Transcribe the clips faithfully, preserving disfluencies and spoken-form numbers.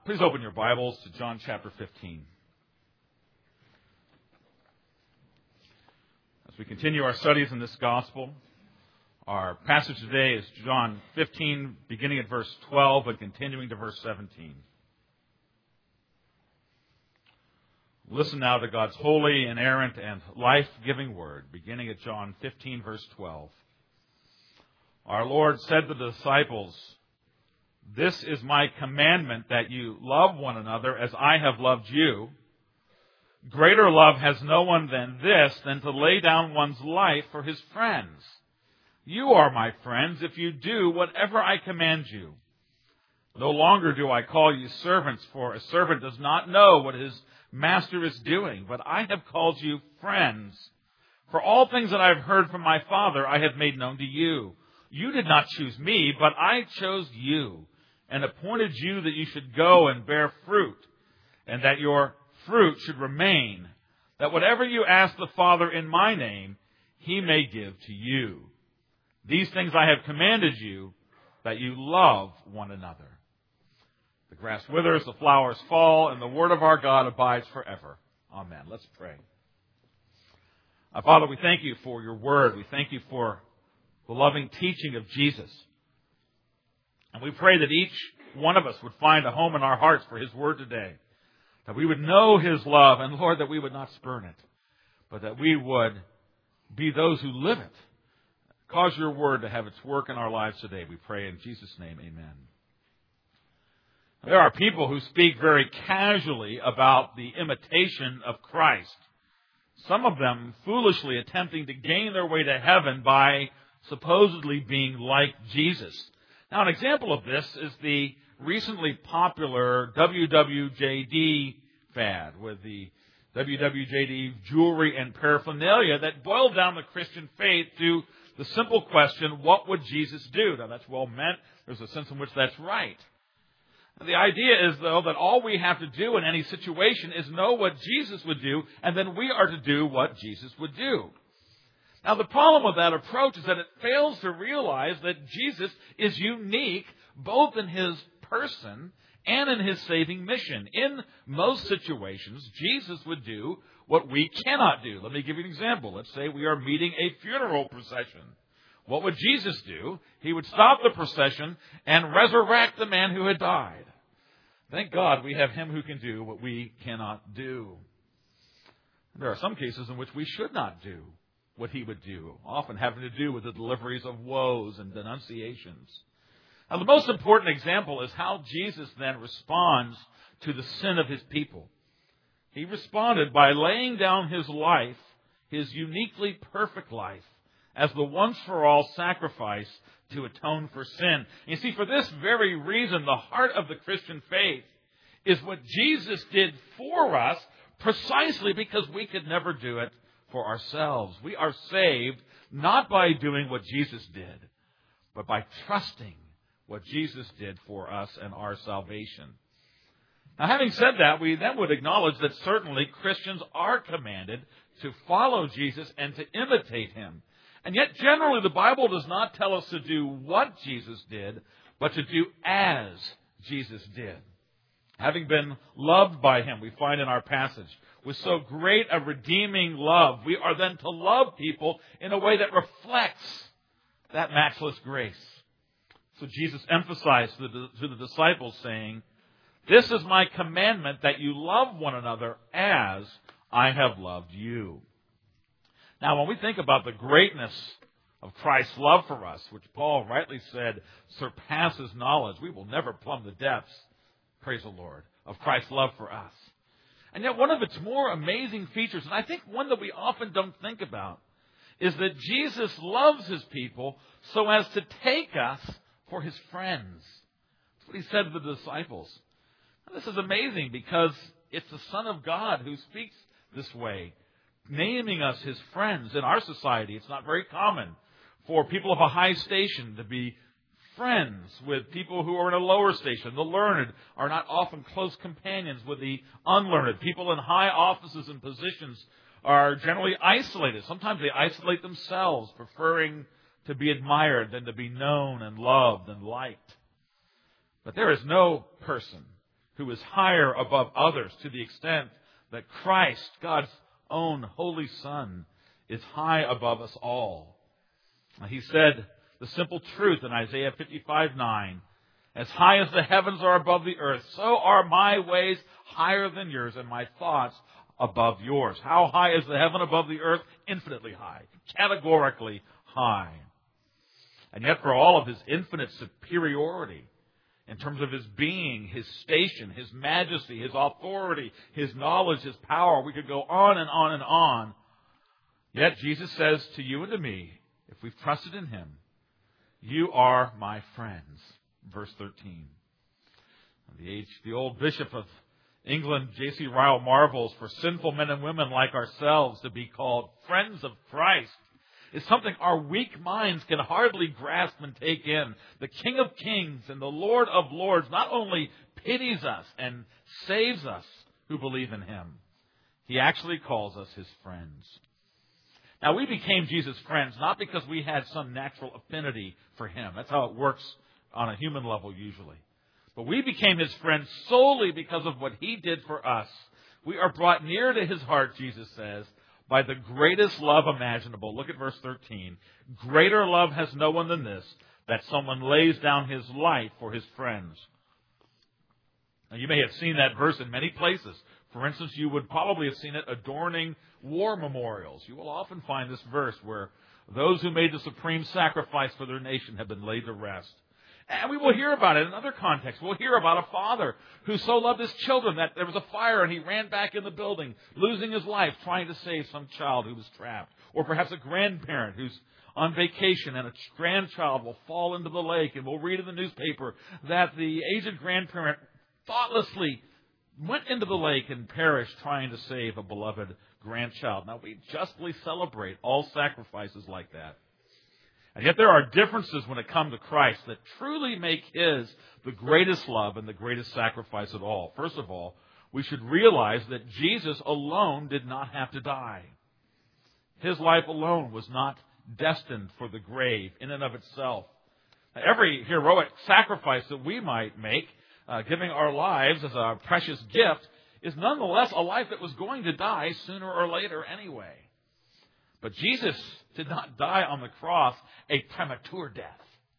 Please open your Bibles to John chapter fifteen. As we continue our studies in this gospel, our passage today is John fifteen, beginning at verse twelve and continuing to verse seventeen. Listen now to God's holy, inerrant, and life-giving word, beginning at John fifteen, verse twelve. Our Lord said to the disciples, "This is my commandment, that you love one another as I have loved you. Greater love has no one than this, than to lay down one's life for his friends. You are my friends if you do whatever I command you. No longer do I call you servants, for a servant does not know what his master is doing, but I have called you friends. For all things that I have heard from my Father I have made known to you. You did not choose me, but I chose you, and appointed you that you should go and bear fruit, and that your fruit should remain, that whatever you ask the Father in my name, he may give to you. These things I have commanded you, that you love one another." The grass withers, the flowers fall, and the word of our God abides forever. Amen. Let's pray. Our Father, we thank you for your word. We thank you for the loving teaching of Jesus. And we pray that each one of us would find a home in our hearts for his word today. That we would know his love, and Lord, that we would not spurn it, but that we would be those who live it. Cause your word to have its work in our lives today. We pray in Jesus' name, amen. There are people who speak very casually about the imitation of Christ. Some of them foolishly attempting to gain their way to heaven by supposedly being like Jesus. Now, an example of this is the recently popular W W J D fad, with the W W J D jewelry and paraphernalia that boiled down the Christian faith to the simple question, what would Jesus do? Now, that's well meant. There's a sense in which that's right. The idea is, though, that all we have to do in any situation is know what Jesus would do, and then we are to do what Jesus would do. Now, the problem with that approach is that it fails to realize that Jesus is unique both in his person and in his saving mission. In most situations, Jesus would do what we cannot do. Let me give you an example. Let's say we are meeting a funeral procession. What would Jesus do? He would stop the procession and resurrect the man who had died. Thank God we have him who can do what we cannot do. There are some cases in which we should not do what he would do, often having to do with the deliveries of woes and denunciations. Now, the most important example is how Jesus then responds to the sin of his people. He responded by laying down his life, his uniquely perfect life, as the once-for-all sacrifice to atone for sin. You see, for this very reason, the heart of the Christian faith is what Jesus did for us, precisely because we could never do it for ourselves. We are saved not by doing what Jesus did, but by trusting what Jesus did for us and our salvation. Now, having said that, we then would acknowledge that certainly Christians are commanded to follow Jesus and to imitate him. And yet, generally, the Bible does not tell us to do what Jesus did, but to do as Jesus did. Having been loved by him, we find in our passage, with so great a redeeming love, we are then to love people in a way that reflects that matchless grace. So Jesus emphasized to the, to the disciples, saying, "This is my commandment, that you love one another as I have loved you." Now, when we think about the greatness of Christ's love for us, which Paul rightly said surpasses knowledge, we will never plumb the depths, praise the Lord, of Christ's love for us. And yet one of its more amazing features, and I think one that we often don't think about, is that Jesus loves his people so as to take us for his friends. That's what he said to the disciples. And this is amazing because it's the Son of God who speaks this way, naming us his friends. In our society, it's not very common for people of a high station to be friends with people who are in a lower station. The learned are not often close companions with the unlearned. People in high offices and positions are generally isolated. Sometimes they isolate themselves, preferring to be admired than to be known and loved and liked. But there is no person who is higher above others to the extent that Christ, God's own holy Son, is high above us all. He said the simple truth in Isaiah fifty-five nine, as high as the heavens are above the earth, so are my ways higher than yours and my thoughts above yours. How high is the heaven above the earth? Infinitely high, categorically high. And yet for all of his infinite superiority, in terms of his being, his station, his majesty, his authority, his knowledge, his power, we could go on and on and on. Yet Jesus says to you and to me, if we've trusted in him, you are my friends. Verse thirteen. The, age, the old Bishop of England, J C Ryle, marvels for sinful men and women like ourselves to be called friends of Christ is something our weak minds can hardly grasp and take in. The King of Kings and the Lord of Lords not only pities us and saves us who believe in him, he actually calls us his friends. Now, we became Jesus' friends not because we had some natural affinity for him. That's how it works on a human level usually. But we became his friends solely because of what he did for us. We are brought near to his heart, Jesus says, by the greatest love imaginable. Look at verse thirteen. Greater love has no one than this, that someone lays down his life for his friends. Now, you may have seen that verse in many places. For instance, you would probably have seen it adorning war memorials. You will often find this verse where those who made the supreme sacrifice for their nation have been laid to rest. And we will hear about it in other contexts. We'll hear about a father who so loved his children that there was a fire and he ran back in the building, losing his life trying to save some child who was trapped. Or perhaps a grandparent who's on vacation and a grandchild will fall into the lake, and we'll read in the newspaper that the aged grandparent thoughtlessly went into the lake and perished trying to save a beloved grandchild. Now, we justly celebrate all sacrifices like that. And yet there are differences when it comes to Christ that truly make his the greatest love and the greatest sacrifice of all. First of all, we should realize that Jesus alone did not have to die. His life alone was not destined for the grave in and of itself. Every heroic sacrifice that we might make, uh, giving our lives as a precious gift, is nonetheless a life that was going to die sooner or later anyway. But Jesus did not die on the cross a premature death.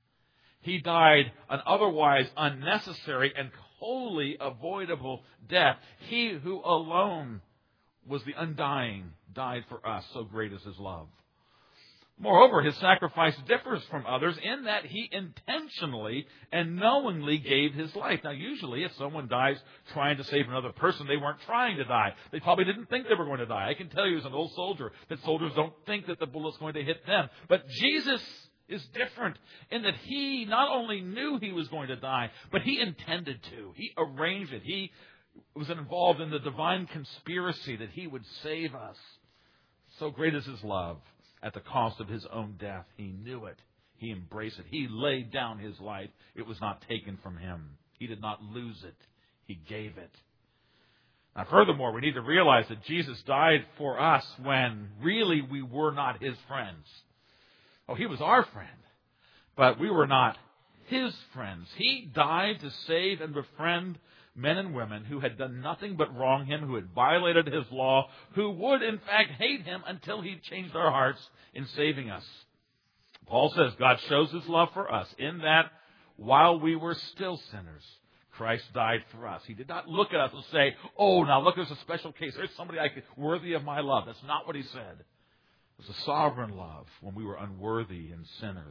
He died an otherwise unnecessary and wholly avoidable death. He who alone was the undying died for us. So great is his love. Moreover, his sacrifice differs from others in that he intentionally and knowingly gave his life. Now, usually, if someone dies trying to save another person, they weren't trying to die. They probably didn't think they were going to die. I can tell you as an old soldier that soldiers don't think that the bullet's going to hit them. But Jesus is different in that he not only knew he was going to die, but he intended to. He arranged it. He was involved in the divine conspiracy that he would save us. So great is his love. At the cost of his own death, he knew it. He embraced it. He laid down his life. It was not taken from him. He did not lose it. He gave it. Now, furthermore, we need to realize that Jesus died for us when really we were not his friends. Oh, he was our friend, but we were not his friends. He died to save and befriend men and women who had done nothing but wrong him, who had violated his law, who would in fact hate him until he changed our hearts in saving us. Paul says God shows his love for us in that while we were still sinners, Christ died for us. He did not look at us and say, oh, now look, there's a special case. There's somebody I could, worthy of my love. That's not what he said. It was a sovereign love when we were unworthy and sinners.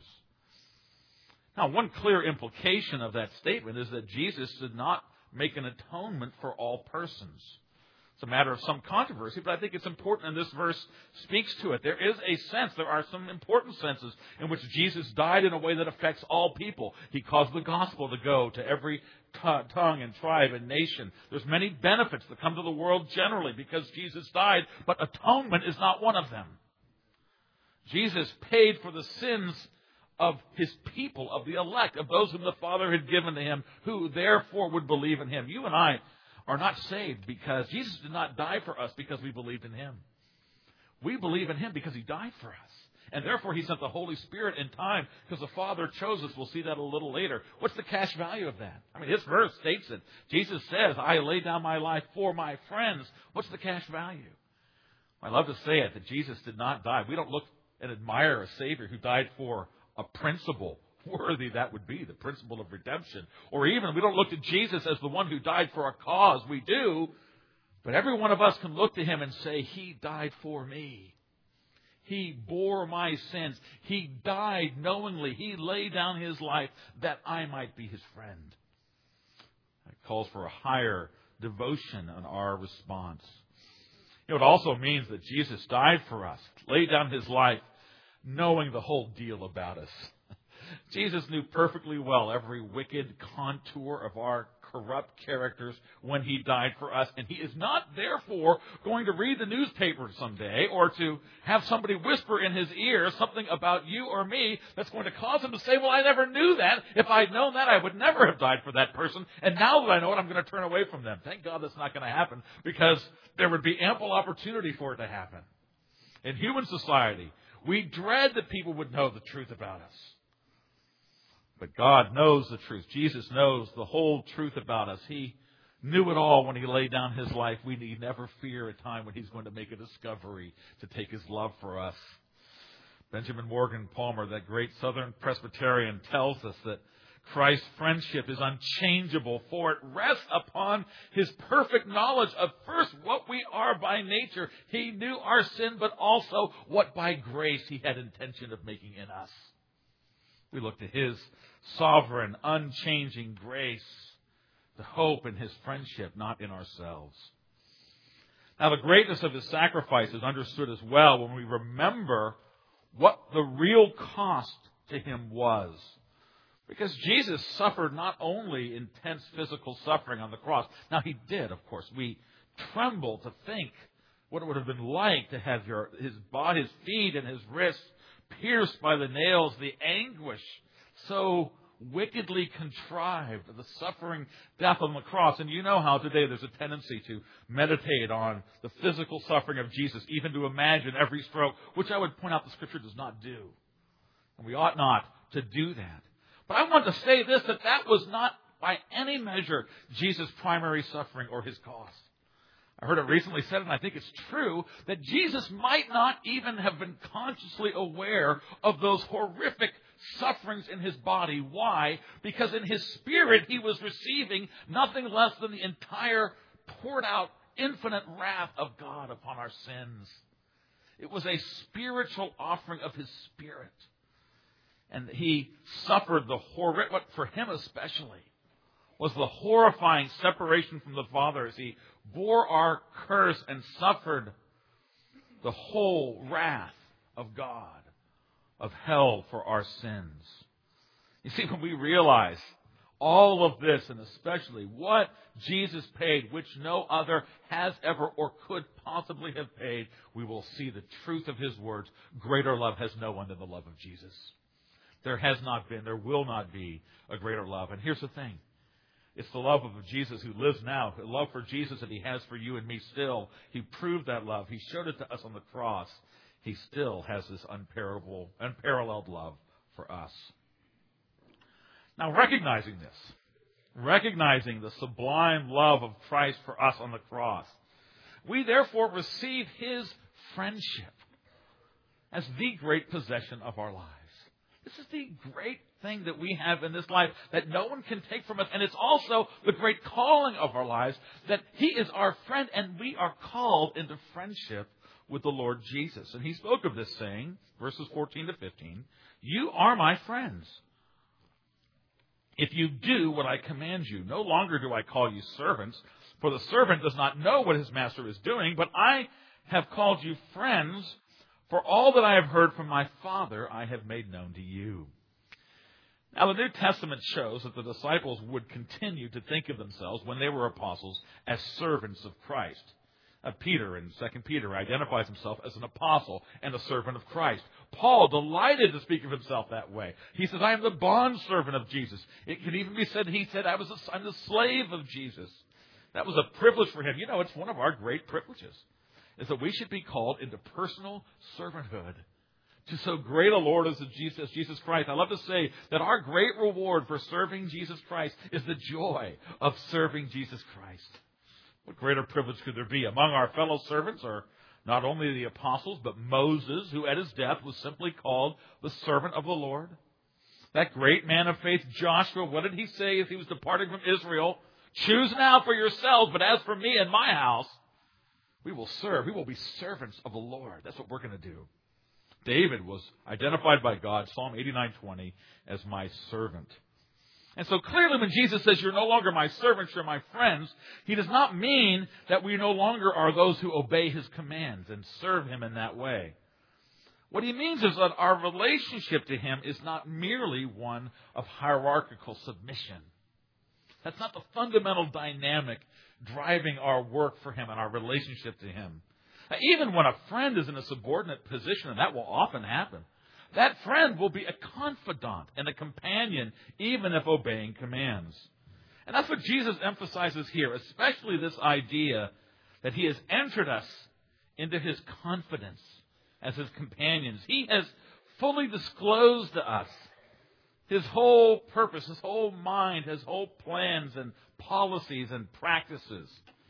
Now, one clear implication of that statement is that Jesus did not make an atonement for all persons. It's a matter of some controversy, but I think it's important, and this verse speaks to it. There is a sense, there are some important senses in which Jesus died in a way that affects all people. He caused the gospel to go to every t- tongue and tribe and nation. There's many benefits that come to the world generally because Jesus died, but atonement is not one of them. Jesus paid for the sins of his people, of the elect, of those whom the Father had given to him, who therefore would believe in him. You and I are not saved because Jesus did not die for us because we believed in him. We believe in him because he died for us. And therefore, He sent the Holy Spirit in time because the Father chose us. We'll see that a little later. What's the cash value of that? I mean, this verse states it. Jesus says, I lay down my life for my friends. What's the cash value? I love to say it, that Jesus did not die. We don't look and admire a Savior who died for a principle. Worthy that would be, the principle of redemption. Or even, we don't look to Jesus as the one who died for a cause. We do. But every one of us can look to Him and say, He died for me. He bore my sins. He died knowingly. He laid down His life that I might be His friend. It calls for a higher devotion on our response. You know, it also means that Jesus died for us, laid down His life, knowing the whole deal about us. Jesus knew perfectly well every wicked contour of our corrupt characters when He died for us. And He is not, therefore, going to read the newspaper someday or to have somebody whisper in His ear something about you or me that's going to cause Him to say, well, I never knew that. If I'd known that, I would never have died for that person. And now that I know it, I'm going to turn away from them. Thank God that's not going to happen, because there would be ample opportunity for it to happen. In human society, we dread that people would know the truth about us. But God knows the truth. Jesus knows the whole truth about us. He knew it all when He laid down His life. We need never fear a time when He's going to make a discovery to take His love for us. Benjamin Morgan Palmer, that great Southern Presbyterian, tells us that Christ's friendship is unchangeable, for it rests upon His perfect knowledge of first what we are by nature. He knew our sin, but also what by grace He had intention of making in us. We look to His sovereign, unchanging grace to hope in His friendship, not in ourselves. Now, the greatness of His sacrifice is understood as well when we remember what the real cost to Him was. Because Jesus suffered not only intense physical suffering on the cross. Now, He did, of course. We tremble to think what it would have been like to have your, His body, His feet and His wrists pierced by the nails, the anguish so wickedly contrived, the suffering death on the cross. And you know how today there's a tendency to meditate on the physical suffering of Jesus, even to imagine every stroke, which I would point out the Scripture does not do. And we ought not to do that. But I want to say this, that that was not by any measure Jesus' primary suffering or His cost. I heard it recently said, and I think it's true, that Jesus might not even have been consciously aware of those horrific sufferings in His body. Why? Because in His spirit He was receiving nothing less than the entire poured out infinite wrath of God upon our sins. It was a spiritual offering of His Spirit. And He suffered the horror, what for Him especially was the horrifying separation from the Father as He bore our curse and suffered the whole wrath of God, of hell for our sins. You see, when we realize all of this, and especially what Jesus paid, which no other has ever or could possibly have paid, we will see the truth of His words. Greater love has no one than the love of Jesus. There has not been, there will not be a greater love. And here's the thing. It's the love of Jesus who lives now, the love for Jesus that He has for you and me still. He proved that love. He showed it to us on the cross. He still has this unparalleled, unparalleled love for us. Now, recognizing this, recognizing the sublime love of Christ for us on the cross, we therefore receive His friendship as the great possession of our lives. This is the great thing that we have in this life that no one can take from us. And it's also the great calling of our lives, that He is our friend and we are called into friendship with the Lord Jesus. And He spoke of this saying, verses fourteen to fifteen, "You are my friends if you do what I command you. No longer do I call you servants, for the servant does not know what his master is doing, but I have called you friends. For all that I have heard from my Father, I have made known to you." Now, the New Testament shows that the disciples would continue to think of themselves, when they were apostles, as servants of Christ. Uh, Peter, in Second Peter, identifies himself as an apostle and a servant of Christ. Paul delighted to speak of himself that way. He says, "I am the bondservant of Jesus." It can even be said, he said, I was a, I'm the slave of Jesus. That was a privilege for him. You know, it's one of our great privileges, is that we should be called into personal servanthood to so great a Lord as Jesus, Jesus Christ. I love to say that our great reward for serving Jesus Christ is the joy of serving Jesus Christ. What greater privilege could there be? Among our fellow servants are not only the apostles, but Moses, who at his death was simply called the servant of the Lord. That great man of faith, Joshua, what did he say as he was departing from Israel? Choose now for yourselves, but as for me and my house, we will serve. We will be servants of the Lord. That's what we're going to do. David was identified by God, Psalm eighty-nine twenty, as my servant. And so clearly when Jesus says, you're no longer my servants, you're my friends, he does not mean that we no longer are those who obey his commands and serve him in that way. What he means is that our relationship to him is not merely one of hierarchical submission. That's not the fundamental dynamic driving our work for him and our relationship to him. Now, even when a friend is in a subordinate position, and that will often happen, that friend will be a confidant and a companion, even if obeying commands. And that's what Jesus emphasizes here, especially this idea that he has entered us into his confidence as his companions. He has fully disclosed to us his whole purpose, his whole mind, his whole plans and policies and practices.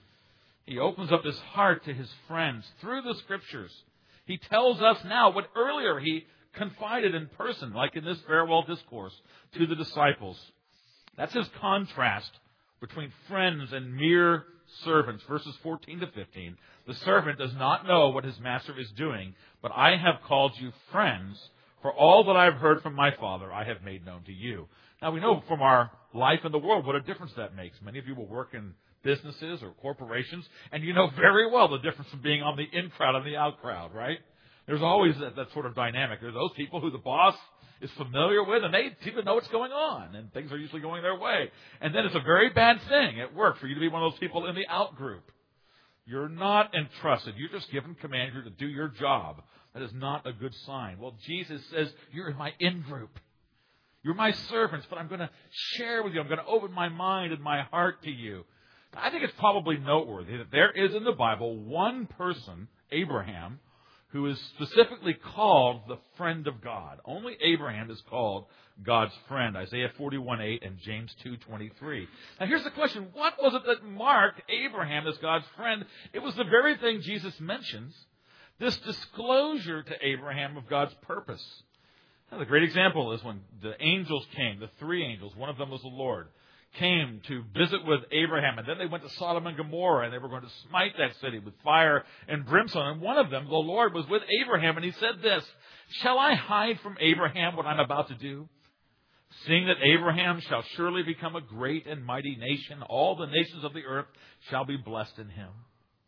He opens up his heart to his friends through the Scriptures. He tells us now what earlier he confided in person, like in this farewell discourse to the disciples. That's his contrast between friends and mere servants. Verses fourteen to fifteen. The servant does not know what his master is doing, but I have called you friends, for all that I have heard from my Father I have made known to you. Now we know from our life in the world what a difference that makes. Many of you will work in businesses or corporations, and you know very well the difference from being on the in crowd and the out crowd, right? There's always that, that sort of dynamic. There are those people who the boss is familiar with, and they seem to know what's going on, and things are usually going their way. And then it's a very bad thing at work for you to be one of those people in the out group. You're not entrusted. You're just given command to do your job. That is not a good sign. Well, Jesus says, you're in my in group. You're my servants, but I'm going to share with you. I'm going to open my mind and my heart to you. I think it's probably noteworthy that there is in the Bible one person, Abraham, who is specifically called the friend of God. Only Abraham is called God's friend. Isaiah forty-one eight and James two twenty-three. Now here's the question. What was it that marked Abraham as God's friend? It was the very thing Jesus mentions. This disclosure to Abraham of God's purpose. Now the great example is when the angels came, the three angels, one of them was the Lord, came to visit with Abraham, and then they went to Sodom and Gomorrah, and they were going to smite that city with fire and brimstone. And one of them, the Lord, was with Abraham, and he said this, shall I hide from Abraham what I'm about to do? Seeing that Abraham shall surely become a great and mighty nation, all the nations of the earth shall be blessed in him.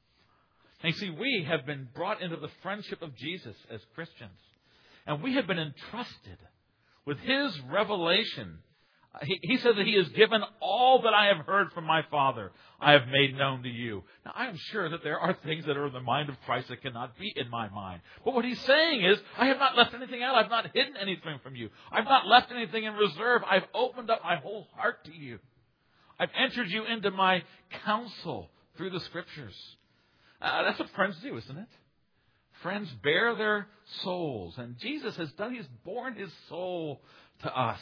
And you see, we have been brought into the friendship of Jesus as Christians, and we have been entrusted with his revelation. He, he says that he has given all that I have heard from my Father, I have made known to you. Now, I am sure that there are things that are in the mind of Christ that cannot be in my mind. But what he's saying is, I have not left anything out. I've not hidden anything from you. I've not left anything in reserve. I've opened up my whole heart to you. I've entered you into my counsel through the Scriptures. Uh, that's what friends do, isn't it? Friends bear their souls. And Jesus has done, he's borne his soul to us.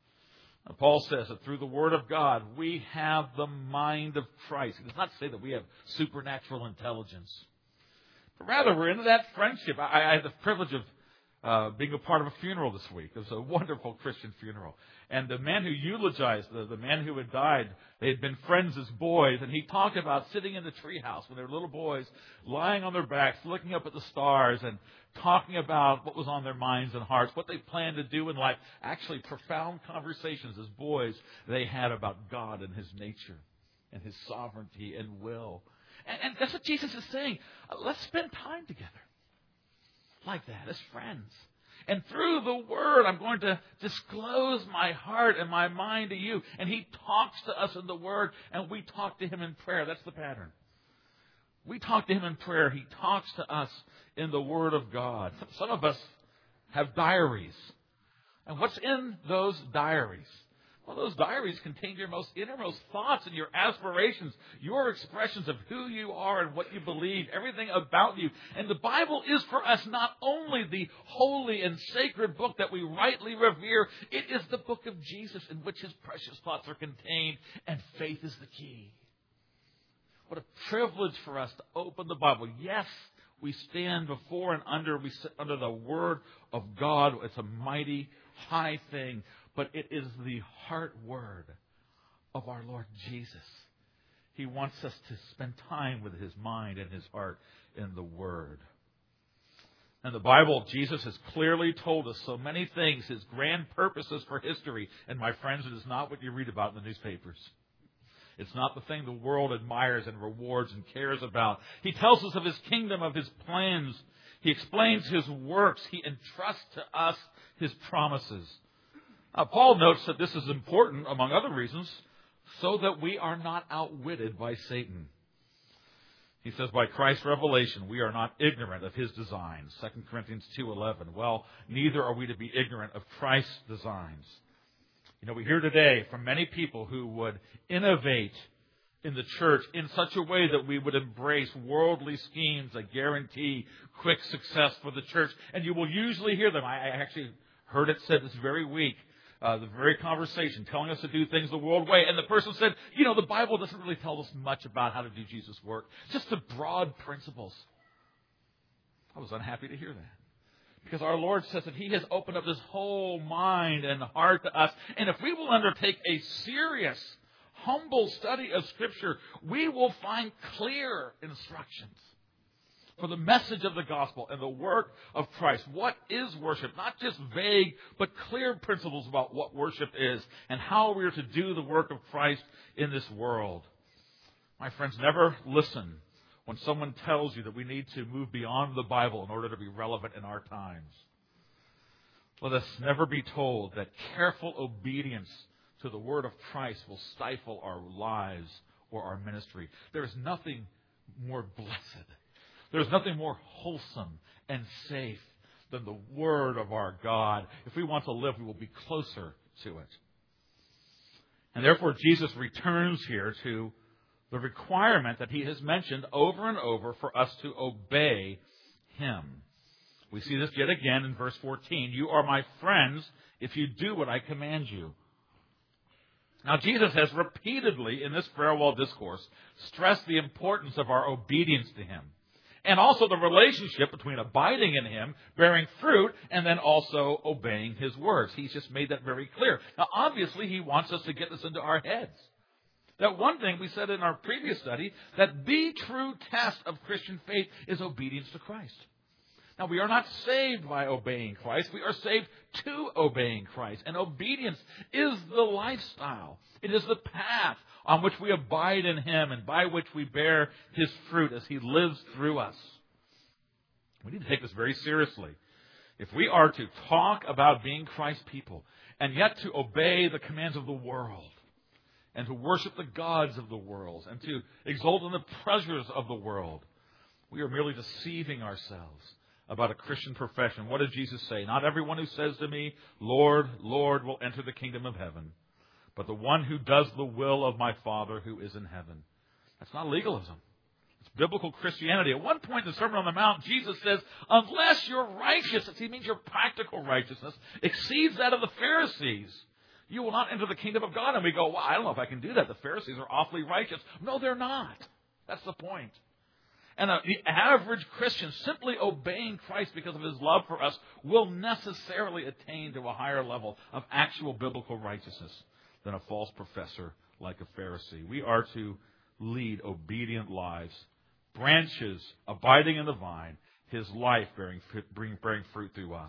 Paul says that through the Word of God, we have the mind of Christ. He does not say that we have supernatural intelligence. But rather, we're into that friendship. I, I had the privilege of uh, being a part of a funeral this week. It was a wonderful Christian funeral. And the man who eulogized, the, the man who had died, they had been friends as boys. And he talked about sitting in the treehouse when they were little boys, lying on their backs, looking up at the stars and talking about what was on their minds and hearts, what they planned to do in life. Actually, profound conversations as boys they had about God and his nature and his sovereignty and will. And, and that's what Jesus is saying. Uh, let's spend time together like that as friends. And through the Word, I'm going to disclose my heart and my mind to you. And he talks to us in the Word, and we talk to him in prayer. That's the pattern. We talk to him in prayer. He talks to us in the Word of God. Some of us have diaries. And what's in those diaries? Well, those diaries contain your most innermost thoughts and your aspirations, your expressions of who you are and what you believe, everything about you. And the Bible is for us not only the holy and sacred book that we rightly revere, it is the book of Jesus in which his precious thoughts are contained, and faith is the key. What a privilege for us to open the Bible. Yes, we stand before and under, we sit under the Word of God. It's a mighty, high thing. But it is the heart word of our Lord Jesus. He wants us to spend time with his mind and his heart in the Word. In the Bible, Jesus has clearly told us so many things, his grand purposes for history. And my friends, it is not what you read about in the newspapers. It's not the thing the world admires and rewards and cares about. He tells us of his kingdom, of his plans. He explains his works. He entrusts to us his promises. Uh, Paul notes that this is important, among other reasons, so that we are not outwitted by Satan. He says, by Christ's revelation, we are not ignorant of his designs. Second Corinthians two eleven. Well, neither are we to be ignorant of Christ's designs. You know, we hear today from many people who would innovate in the church in such a way that we would embrace worldly schemes that guarantee quick success for the church. And you will usually hear them. I actually heard it said this very week. Uh, the very conversation, telling us to do things the world way. And the person said, you know, the Bible doesn't really tell us much about how to do Jesus' work. Just the broad principles. I was unhappy to hear that. Because our Lord says that he has opened up his whole mind and heart to us. And if we will undertake a serious, humble study of Scripture, we will find clear instructions for the message of the gospel and the work of Christ. What is worship? Not just vague, but clear principles about what worship is and how we are to do the work of Christ in this world. My friends, never listen when someone tells you that we need to move beyond the Bible in order to be relevant in our times. Let us never be told that careful obedience to the word of Christ will stifle our lives or our ministry. There is nothing more blessed. There's nothing more wholesome and safe than the Word of our God. If we want to live, we will be closer to it. And therefore, Jesus returns here to the requirement that he has mentioned over and over for us to obey him. We see this yet again in verse fourteen. You are my friends if you do what I command you. Now, Jesus has repeatedly in this farewell discourse stressed the importance of our obedience to him. And also the relationship between abiding in him, bearing fruit, and then also obeying his words. He's just made that very clear. Now, obviously, he wants us to get this into our heads. That one thing we said in our previous study, that the true test of Christian faith is obedience to Christ. Now, we are not saved by obeying Christ. We are saved to obeying Christ. And obedience is the lifestyle. It is the path on which we abide in him and by which we bear his fruit as he lives through us. We need to take this very seriously. If we are to talk about being Christ's people and yet to obey the commands of the world and to worship the gods of the world and to exult in the pleasures of the world, we are merely deceiving ourselves about a Christian profession. What did Jesus say? Not everyone who says to me, Lord, Lord, will enter the kingdom of heaven, but the one who does the will of my Father who is in heaven. That's not legalism. It's biblical Christianity. At one point in the Sermon on the Mount, Jesus says, unless your righteousness, he means your practical righteousness, exceeds that of the Pharisees, you will not enter the kingdom of God. And we go, well, I don't know if I can do that. The Pharisees are awfully righteous. No, they're not. That's the point. And uh, the average Christian simply obeying Christ because of his love for us will necessarily attain to a higher level of actual biblical righteousness than a false professor like a Pharisee. We are to lead obedient lives, branches abiding in the vine, his life bearing, bearing fruit through us.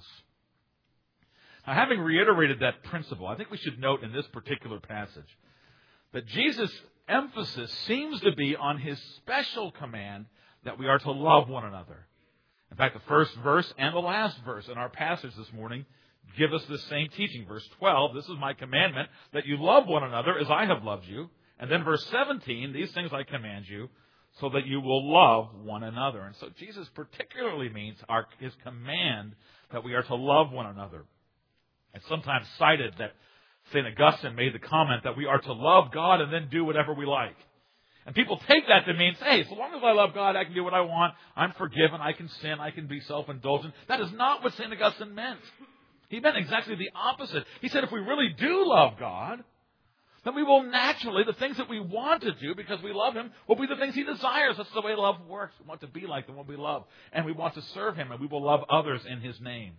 Now, having reiterated that principle, I think we should note in this particular passage that Jesus' emphasis seems to be on his special command that we are to love one another. In fact, the first verse and the last verse in our passage this morning give us the same teaching. Verse twelve, this is my commandment, that you love one another as I have loved you. And then verse seventeen, these things I command you, so that you will love one another. And so Jesus particularly means our, his command that we are to love one another. It's sometimes cited that Saint Augustine made the comment that we are to love God and then do whatever we like. And people take that to mean, hey, so long as I love God, I can do what I want. I'm forgiven. I can sin. I can be self-indulgent. That is not what Saint Augustine meant. He meant exactly the opposite. He said if we really do love God, then we will naturally, the things that we want to do because we love Him, will be the things He desires. That's the way love works. We want to be like the one we love. And we want to serve Him, and we will love others in His name.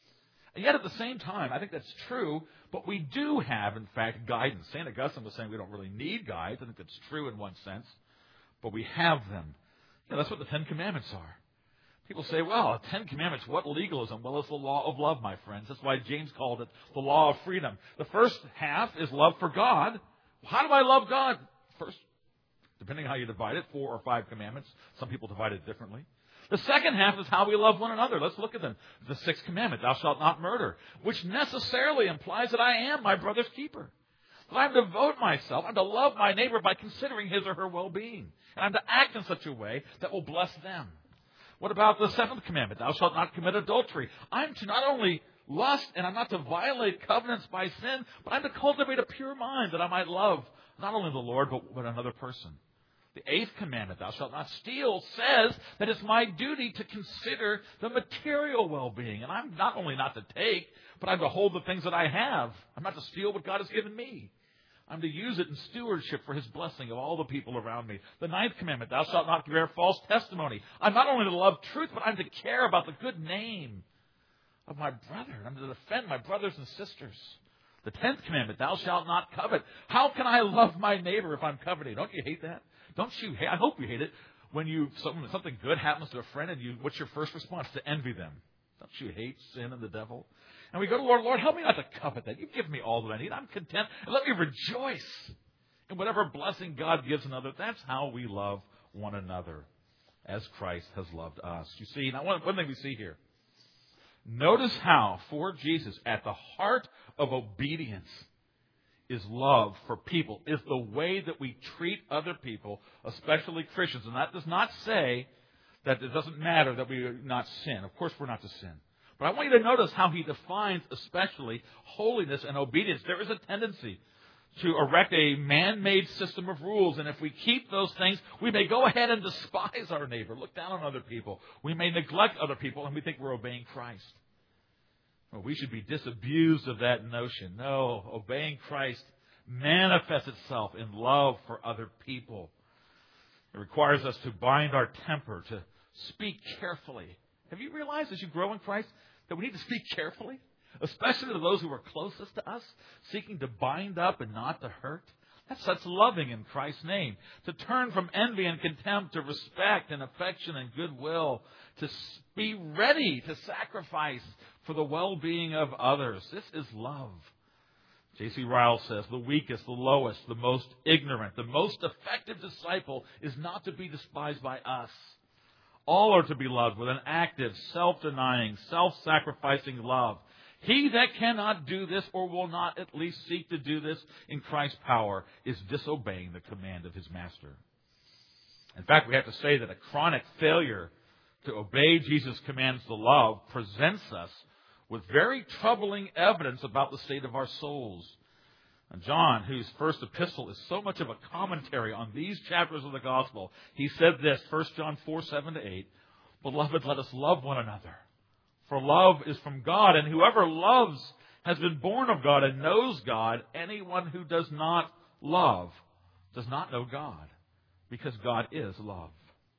And yet at the same time, I think that's true, but we do have, in fact, guidance. Saint Augustine was saying we don't really need guides. I think that's true in one sense, but we have them. You know, that's what the Ten Commandments are. People say, well, the Ten Commandments, what legalism? Well, it's the law of love, my friends. That's why James called it the law of freedom. The first half is love for God. How do I love God? First, depending on how you divide it, four or five commandments. Some people divide it differently. The second half is how we love one another. Let's look at them. The sixth commandment, thou shalt not murder, which necessarily implies that I am my brother's keeper. That I'm to devote myself, I'm to love my neighbor by considering his or her well-being. And I'm to act in such a way that will bless them. What about the seventh commandment? Thou shalt not commit adultery. I'm to not only lust and I'm not to violate covenants by sin, but I'm to cultivate a pure mind that I might love not only the Lord, but, but another person. The eighth commandment, thou shalt not steal, says that it's my duty to consider the material well-being. And I'm not only not to take, but I'm to hold the things that I have. I'm not to steal what God has given me. I'm to use it in stewardship for His blessing of all the people around me. The ninth commandment, thou shalt not bear false testimony. I'm not only to love truth, but I'm to care about the good name of my brother. I'm to defend my brothers and sisters. The tenth commandment, thou shalt not covet. How can I love my neighbor if I'm coveting? Don't you hate that? Don't you hate, I hope you hate it, when you something, something good happens to a friend and you, what's your first response? To envy them. Don't you hate sin and the devil? And we go to Lord, Lord, help me not to covet that. You've given me all that I need. I'm content. And let me rejoice in whatever blessing God gives another. That's how we love one another as Christ has loved us. You see, now one, one thing we see here. Notice how, for Jesus, at the heart of obedience is love for people, is the way that we treat other people, especially Christians. And that does not say that it doesn't matter that we not sin. Of course we're not to sin. But I want you to notice how he defines especially holiness and obedience. There is a tendency to erect a man-made system of rules, and if we keep those things, we may go ahead and despise our neighbor, look down on other people. We may neglect other people, and we think we're obeying Christ. Well, we should be disabused of that notion. No, obeying Christ manifests itself in love for other people. It requires us to bind our temper, to speak carefully. Have you realized as you grow in Christ that we need to speak carefully? Especially to those who are closest to us, seeking to bind up and not to hurt. That's such loving in Christ's name. To turn from envy and contempt to respect and affection and goodwill. To be ready to sacrifice for the well-being of others. This is love. J C Ryle says, the weakest, the lowest, the most ignorant, the most effective disciple is not to be despised by us. All are to be loved with an active, self-denying, self-sacrificing love. He that cannot do this or will not at least seek to do this in Christ's power is disobeying the command of his master. In fact, we have to say that a chronic failure to obey Jesus' commands to love presents us with very troubling evidence about the state of our souls. And John, whose first epistle is so much of a commentary on these chapters of the gospel, he said this, First John four, seven to eight, Beloved, let us love one another. For love is from God, and whoever loves has been born of God and knows God. Anyone who does not love does not know God, because God is love.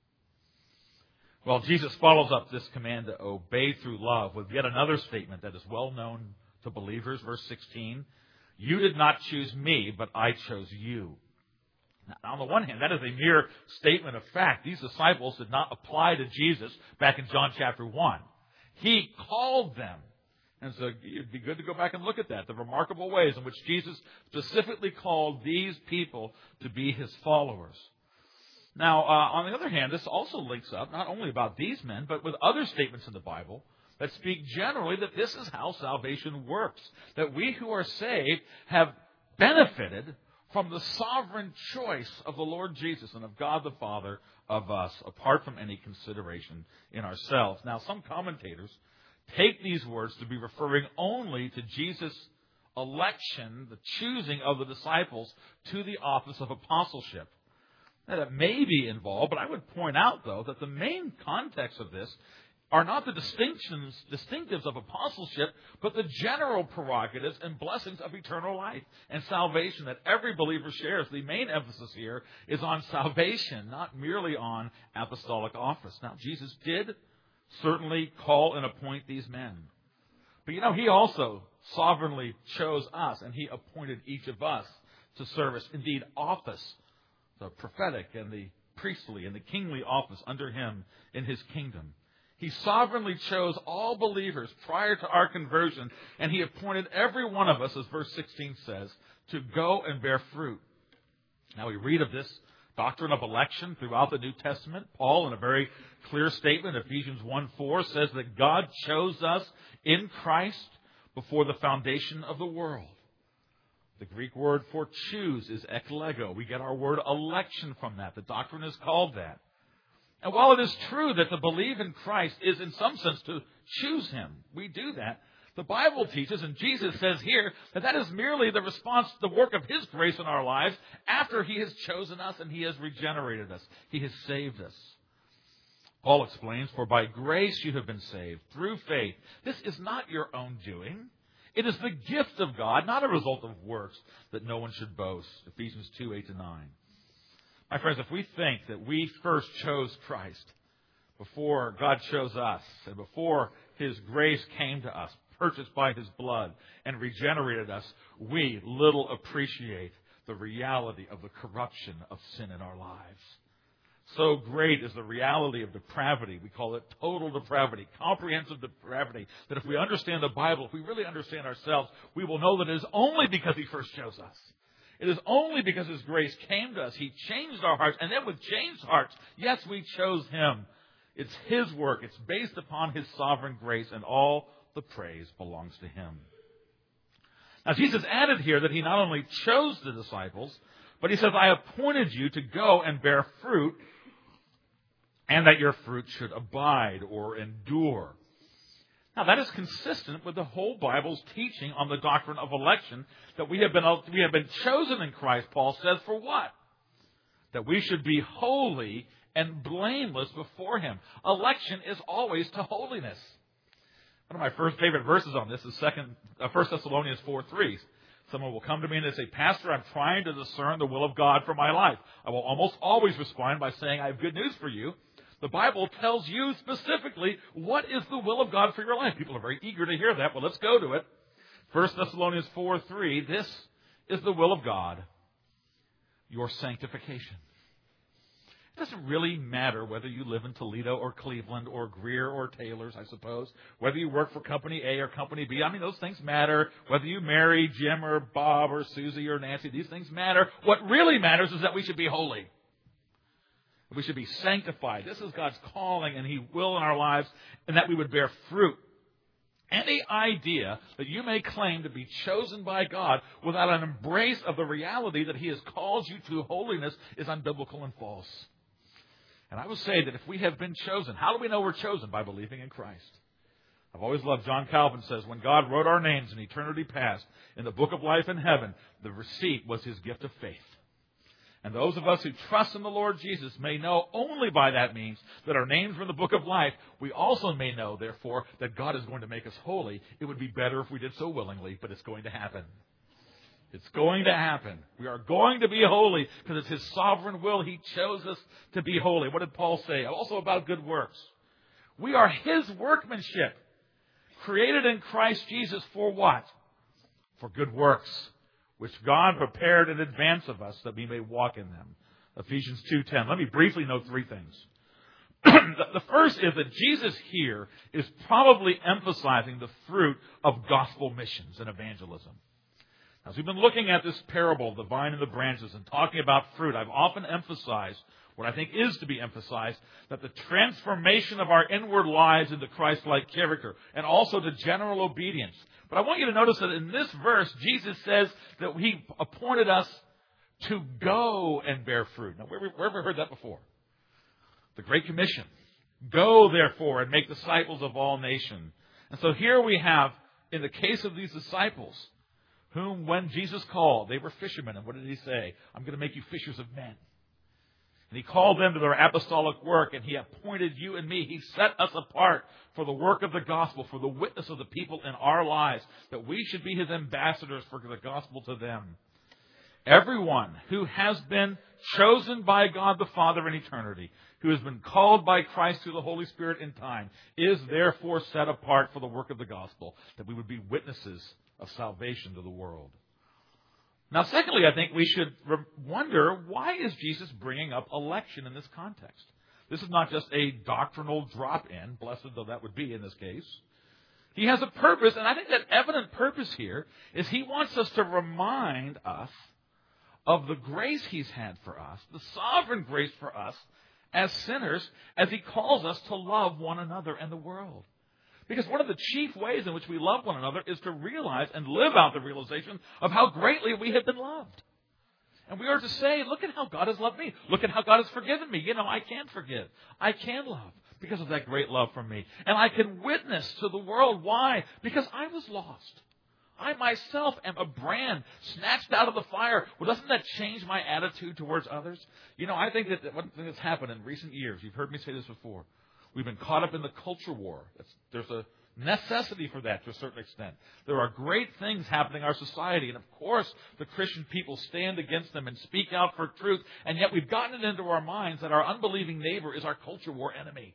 Well, Jesus follows up this command to obey through love with yet another statement that is well known to believers. Verse sixteen, You did not choose me, but I chose you. Now, on the one hand, that is a mere statement of fact. These disciples did not apply to Jesus back in John chapter one. He called them. And so it'd be good to go back and look at that, the remarkable ways in which Jesus specifically called these people to be his followers. Now, uh, on the other hand, this also links up not only about these men, but with other statements in the Bible that speak generally that this is how salvation works, that we who are saved have benefited from the sovereign choice of the Lord Jesus and of God the Father of us, apart from any consideration in ourselves. Now, some commentators take these words to be referring only to Jesus' election, the choosing of the disciples to the office of apostleship. Now, that may be involved, but I would point out, though, that the main context of this are not the distinctions, distinctives of apostleship, but the general prerogatives and blessings of eternal life and salvation that every believer shares. The main emphasis here is on salvation, not merely on apostolic office. Now, Jesus did certainly call and appoint these men. But you know, He also sovereignly chose us, and He appointed each of us to service, indeed office, the prophetic and the priestly and the kingly office under Him in His kingdom. He sovereignly chose all believers prior to our conversion, and He appointed every one of us, as verse sixteen says, to go and bear fruit. Now we read of this doctrine of election throughout the New Testament. Paul, in a very clear statement, Ephesians one four, says that God chose us in Christ before the foundation of the world. The Greek word for choose is eklego. We get our word election from that. The doctrine is called that. And while it is true that to believe in Christ is in some sense to choose Him, we do that, the Bible teaches, and Jesus says here, that that is merely the response to the work of His grace in our lives after He has chosen us and He has regenerated us. He has saved us. Paul explains, for by grace you have been saved, through faith. This is not your own doing. It is the gift of God, not a result of works, that no one should boast. Ephesians two, eight to nine. My friends, if we think that we first chose Christ before God chose us and before His grace came to us, purchased by His blood and regenerated us, we little appreciate the reality of the corruption of sin in our lives. So great is the reality of depravity. We call it total depravity, comprehensive depravity, that if we understand the Bible, if we really understand ourselves, we will know that it is only because He first chose us. It is only because His grace came to us. He changed our hearts. And then with changed hearts, yes, we chose Him. It's His work. It's based upon His sovereign grace, and all the praise belongs to Him. Now, Jesus added here that He not only chose the disciples, but He says, I appointed you to go and bear fruit, and that your fruit should abide or endure. Now, that is consistent with the whole Bible's teaching on the doctrine of election, that we have been, we have been chosen in Christ, Paul says, for what? That we should be holy and blameless before Him. Election is always to holiness. One of my first favorite verses on this is second, uh, First Thessalonians four three. Someone will come to me and they say, Pastor, I'm trying to discern the will of God for my life. I will almost always respond by saying, I have good news for you. The Bible tells you specifically what is the will of God for your life. People are very eager to hear that. Well, let's go to it. First Thessalonians four three, this is the will of God, your sanctification. It doesn't really matter whether you live in Toledo or Cleveland or Greer or Taylor's, I suppose. Whether you work for Company A or Company B. I mean, those things matter. Whether you marry Jim or Bob or Susie or Nancy, these things matter. What really matters is that we should be holy. We should be sanctified. This is God's calling, and He will in our lives, and that we would bear fruit. Any idea that you may claim to be chosen by God without an embrace of the reality that He has called you to holiness is unbiblical and false. And I will say that if we have been chosen, how do we know we're chosen? By believing in Christ. I've always loved, John Calvin says, when God wrote our names in eternity past in the book of life in heaven, the receipt was His gift of faith. And those of us who trust in the Lord Jesus may know only by that means that our names are in the book of life. We also may know, therefore, that God is going to make us holy. It would be better if we did so willingly, but it's going to happen. It's going to happen. We are going to be holy because it's His sovereign will. He chose us to be holy. What did Paul say? Also about good works. We are His workmanship, created in Christ Jesus for what? For good works, which God prepared in advance of us that we may walk in them. Ephesians two ten. Let me briefly note three things. The first is that Jesus here is probably emphasizing the fruit of gospel missions and evangelism. As we've been looking at this parable, the vine and the branches, and talking about fruit, I've often emphasized what I think is to be emphasized, that the transformation of our inward lives into Christ-like character and also to general obedience. But I want you to notice that in this verse, Jesus says that He appointed us to go and bear fruit. Now, where, where have we heard that before? The Great Commission. Go, therefore, and make disciples of all nations. And so here we have, in the case of these disciples, whom when Jesus called, they were fishermen. And what did he say? I'm going to make you fishers of men. And he called them to their apostolic work, and he appointed you and me. He set us apart for the work of the gospel, for the witness of the people in our lives, that we should be his ambassadors for the gospel to them. Everyone who has been chosen by God the Father in eternity, who has been called by Christ through the Holy Spirit in time, is therefore set apart for the work of the gospel, that we would be witnesses of salvation to the world. Now, secondly, I think we should wonder, why is Jesus bringing up election in this context? This is not just a doctrinal drop-in, blessed though that would be in this case. He has a purpose, and I think that evident purpose here is he wants us to remind us of the grace he's had for us, the sovereign grace for us as sinners, as he calls us to love one another and the world. Because one of the chief ways in which we love one another is to realize and live out the realization of how greatly we have been loved. And we are to say, look at how God has loved me. Look at how God has forgiven me. You know, I can forgive. I can love because of that great love from me. And I can witness to the world. Why? Because I was lost. I myself am a brand snatched out of the fire. Well, doesn't that change my attitude towards others? You know, I think that one thing that's happened in recent years, you've heard me say this before, we've been caught up in the culture war. It's, there's a necessity for that to a certain extent. There are great things happening in our society, and of course the Christian people stand against them and speak out for truth, and yet we've gotten it into our minds that our unbelieving neighbor is our culture war enemy.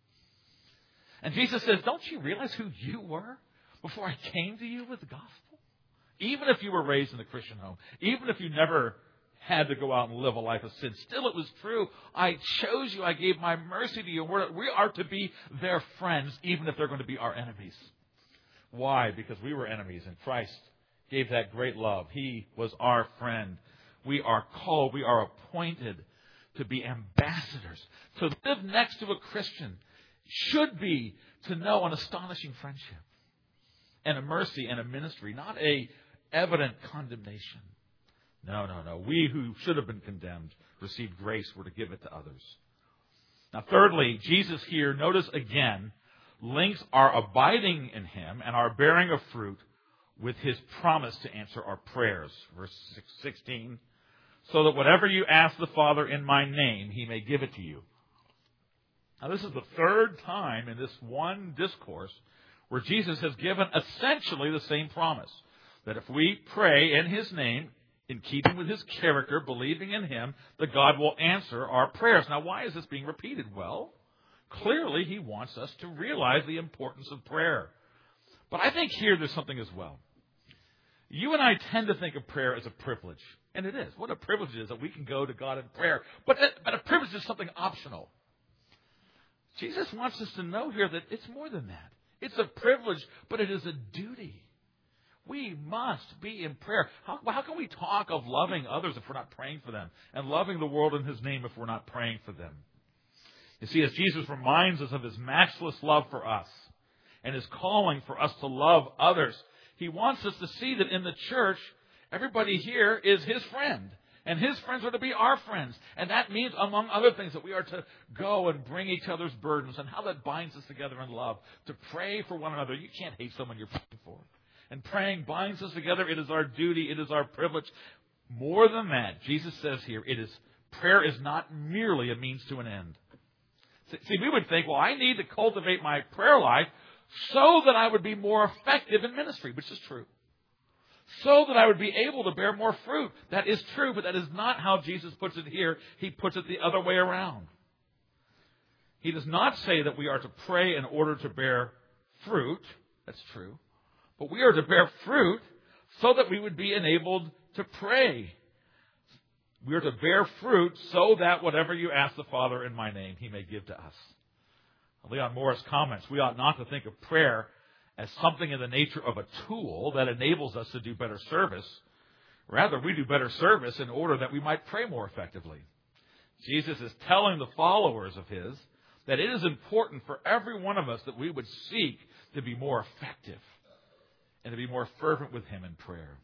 And Jesus says, don't you realize who you were before I came to you with the gospel? Even if you were raised in a Christian home, even if you never had to go out and live a life of sin, still it was true. I chose you. I gave my mercy to you. We are to be their friends, even if they're going to be our enemies. Why? Because we were enemies, and Christ gave that great love. He was our friend. We are called, we are appointed to be ambassadors. To live next to a Christian should be to know an astonishing friendship and a mercy and a ministry, not a evident condemnation. No, no, no. We who should have been condemned received grace. We're to give it to others. Now, thirdly, Jesus here, notice again, links our abiding in him and our bearing of fruit with his promise to answer our prayers. Verse sixteen, so that whatever you ask the Father in my name, he may give it to you. Now, this is the third time in this one discourse where Jesus has given essentially the same promise, that if we pray in his name, in keeping with his character, believing in him, that God will answer our prayers. Now, why is this being repeated? Well, clearly he wants us to realize the importance of prayer. But I think here there's something as well. You and I tend to think of prayer as a privilege. And it is. What a privilege it is that we can go to God in prayer. But, but a privilege is something optional. Jesus wants us to know here that it's more than that. It's a privilege, but it is a duty. We must be in prayer. How, how can we talk of loving others if we're not praying for them? And loving the world in his name if we're not praying for them? You see, as Jesus reminds us of his matchless love for us and his calling for us to love others, he wants us to see that in the church, everybody here is his friend. And his friends are to be our friends. And that means, among other things, that we are to go and bring each other's burdens, and how that binds us together in love. To pray for one another. You can't hate someone you're praying for. And praying binds us together. It is our duty. It is our privilege. More than that, Jesus says here, it is prayer is not merely a means to an end. See, we would think, well, I need to cultivate my prayer life so that I would be more effective in ministry, which is true. So that I would be able to bear more fruit. That is true, but that is not how Jesus puts it here. He puts it the other way around. He does not say that we are to pray in order to bear fruit. That's true. But we are to bear fruit so that we would be enabled to pray. We are to bear fruit so that whatever you ask the Father in my name, he may give to us. Leon Morris comments, we ought not to think of prayer as something in the nature of a tool that enables us to do better service. Rather, we do better service in order that we might pray more effectively. Jesus is telling the followers of his that it is important for every one of us that we would seek to be more effective and to be more fervent with him in prayer.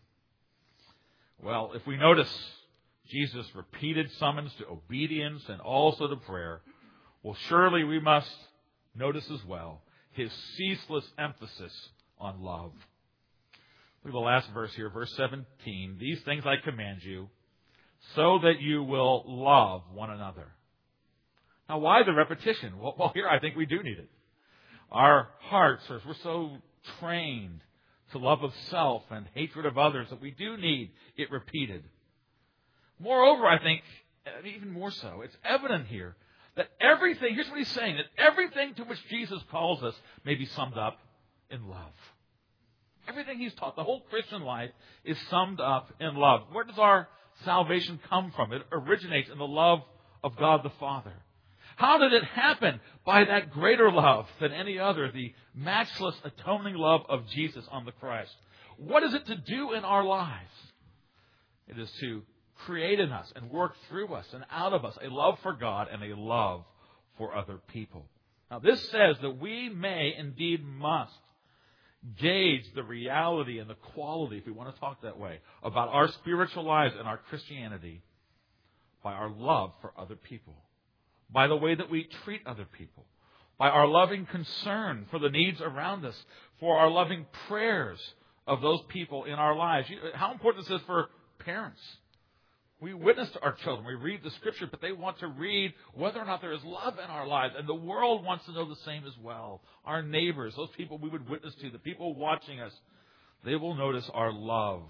Well, if we notice Jesus' repeated summons to obedience and also to prayer, well, surely we must notice as well his ceaseless emphasis on love. Look at the last verse here, verse seventeen. These things I command you, so that you will love one another. Now, why the repetition? Well, well, here I think we do need it. Our hearts, are, we're so trained to love of self and hatred of others that we do need it repeated. Moreover, I think, even more so, it's evident here that everything, here's what he's saying, that everything to which Jesus calls us may be summed up in love. Everything he's taught, the whole Christian life, is summed up in love. Where does our salvation come from? It originates in the love of God the Father. How did it happen? By that greater love than any other, the matchless atoning love of Jesus on the cross. What is it to do in our lives? It is to create in us and work through us and out of us a love for God and a love for other people. Now, this says that we may, indeed must, gauge the reality and the quality, if we want to talk that way, about our spiritual lives and our Christianity by our love for other people, by the way that we treat other people, by our loving concern for the needs around us, for our loving prayers of those people in our lives. How important is this for parents? We witness to our children. We read the Scripture, but they want to read whether or not there is love in our lives. And the world wants to know the same as well. Our neighbors, those people we would witness to, the people watching us, they will notice our love.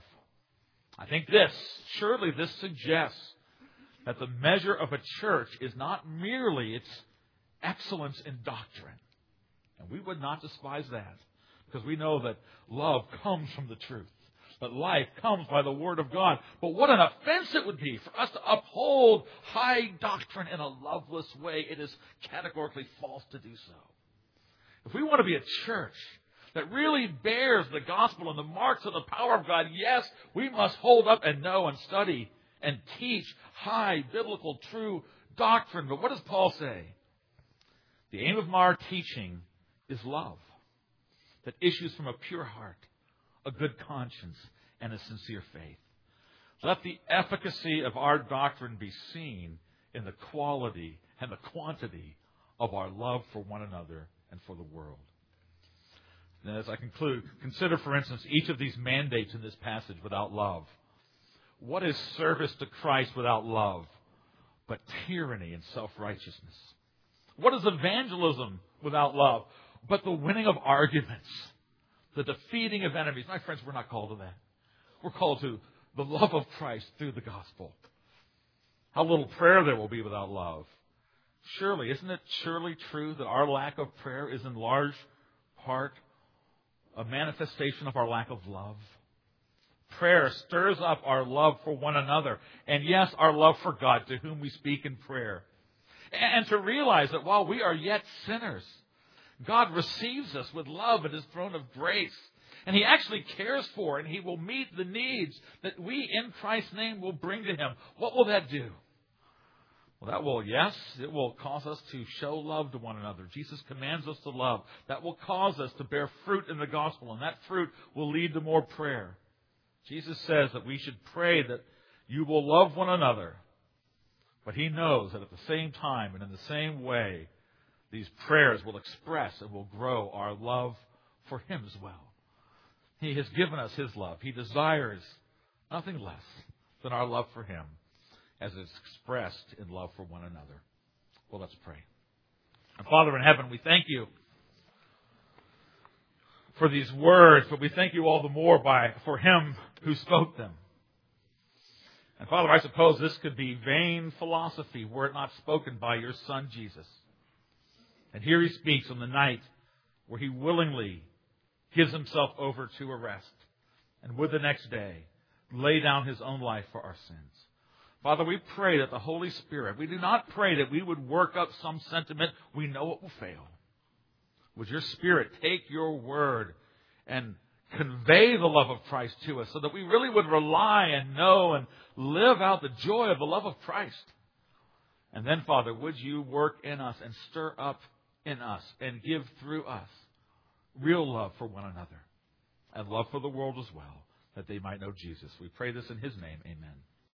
I think this, surely this suggests that the measure of a church is not merely its excellence in doctrine. And we would not despise that, because we know that love comes from the truth. But life comes by the Word of God. But what an offense it would be for us to uphold high doctrine in a loveless way. It is categorically false to do so. If we want to be a church that really bears the gospel and the marks of the power of God, yes, we must hold up and know and study and teach high, biblical, true doctrine. But what does Paul say? The aim of our teaching is love that issues from a pure heart, a good conscience, and a sincere faith. Let the efficacy of our doctrine be seen in the quality and the quantity of our love for one another and for the world. And as I conclude, consider, for instance, each of these mandates in this passage without love. What is service to Christ without love but tyranny and self-righteousness? What is evangelism without love but the winning of arguments, the defeating of enemies? My friends, we're not called to that. We're called to the love of Christ through the gospel. How little prayer there will be without love. Surely, isn't it surely true that our lack of prayer is in large part a manifestation of our lack of love? Prayer stirs up our love for one another, and yes, our love for God, to whom we speak in prayer. And to realize that while we are yet sinners, God receives us with love at His throne of grace. And He actually cares for, and He will meet the needs that we in Christ's name will bring to Him. What will that do? Well, that will, yes, it will cause us to show love to one another. Jesus commands us to love. That will cause us to bear fruit in the gospel, and that fruit will lead to more prayer. Jesus says that we should pray that you will love one another. But He knows that at the same time and in the same way, these prayers will express and will grow our love for Him as well. He has given us His love. He desires nothing less than our love for Him as it's expressed in love for one another. Well, let's pray. And Father in heaven, we thank You for these words, but we thank You all the more by for Him who spoke them. And Father, I suppose this could be vain philosophy were it not spoken by Your Son, Jesus. And here He speaks on the night where He willingly gives Himself over to arrest, and would the next day lay down His own life for our sins. Father, we pray that the Holy Spirit, we do not pray that we would work up some sentiment we know it will fail. Would Your Spirit take Your word and convey the love of Christ to us so that we really would rely and know and live out the joy of the love of Christ. And then, Father, would You work in us and stir up in us and give through us real love for one another and love for the world as well, that they might know Jesus. We pray this in His name. Amen.